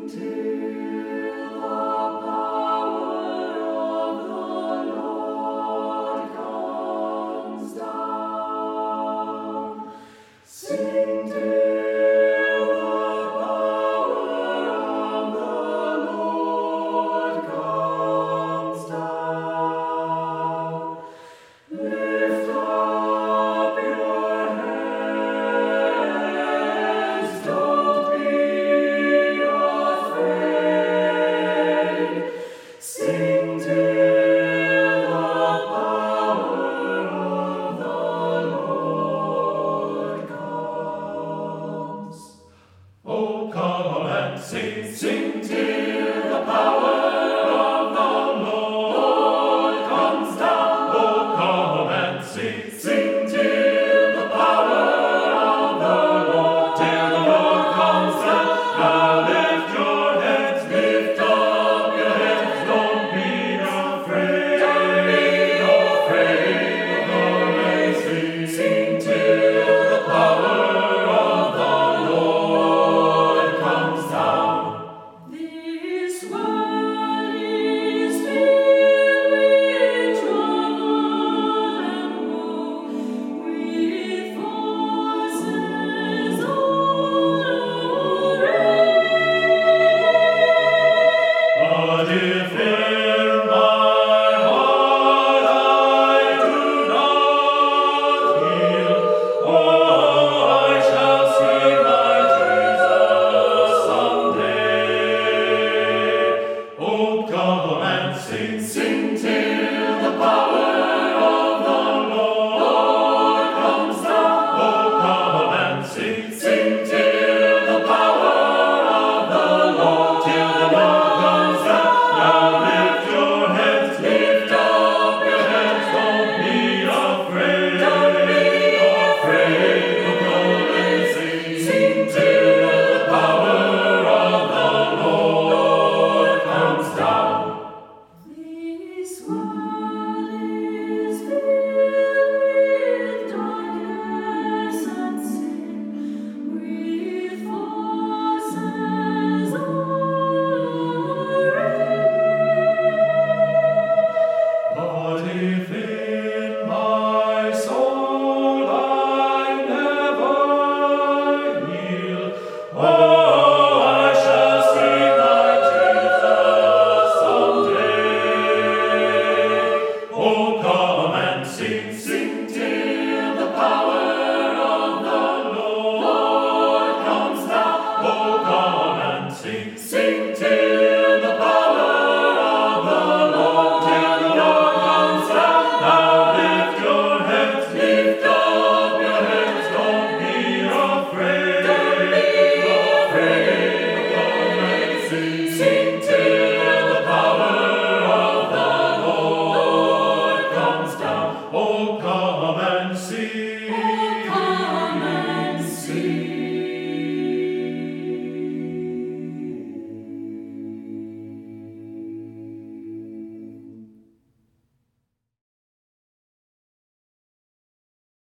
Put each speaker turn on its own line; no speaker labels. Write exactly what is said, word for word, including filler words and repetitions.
Sing, sing till the power of the Lord comes down. Oh, come and sing, sing till the power of the Lord, till the Lord comes down. Now lift your heads, lift up your heads, don't be afraid, don't be afraid. Come and sing, sing till the power of the Lord comes down.
This world is filled with trouble and woe, with forces all arrayed.
But if in my heart I do not heal, oh, I shall see my Jesus someday. Oh, come and sing, sing till the power of the Lord comes down. Oh, come and sing, sing till the power of the Lord, till the Lord comes down. Now lift your heads, lift up your heads, don't be afraid, don't be afraid. Oh, come and sing, sing till the power of the Lord comes down.
This world is filled with darkness and sin, with forces all arrayed.
But if in my soul I never yield, oh, I shall see my Jesus someday. Oh, come and sing, sing till the power of the Lord comes down. Oh, come and sing, sing till